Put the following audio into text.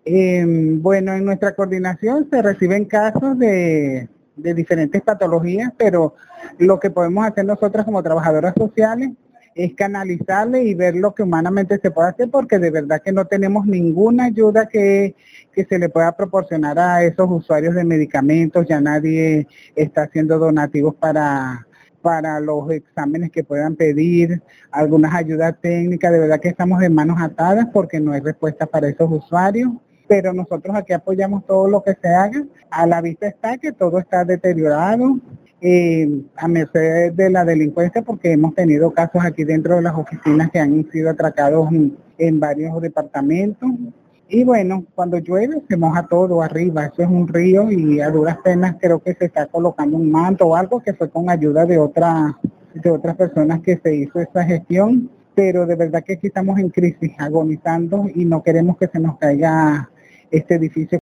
Bueno, en nuestra coordinación se reciben casos de diferentes patologías, pero lo que podemos hacer nosotras como trabajadoras sociales es canalizarle y ver lo que humanamente se puede hacer, porque de verdad que no tenemos ninguna ayuda que se le pueda proporcionar a esos usuarios de medicamentos. Ya nadie está haciendo donativos para los exámenes que puedan pedir, algunas ayudas técnicas. De verdad que estamos de manos atadas porque no hay respuesta para esos usuarios, pero nosotros aquí apoyamos todo lo que se haga. A la vista está que todo está deteriorado, a merced de la delincuencia, porque hemos tenido casos aquí dentro de las oficinas que han sido atracados en varios departamentos. Y bueno, cuando llueve se moja todo arriba, eso es un río, y a duras penas creo que se está colocando un manto o algo, que fue con ayuda de otras personas que se hizo esa gestión, pero de verdad que aquí estamos en crisis, agonizando, y no queremos que se nos caiga este edificio.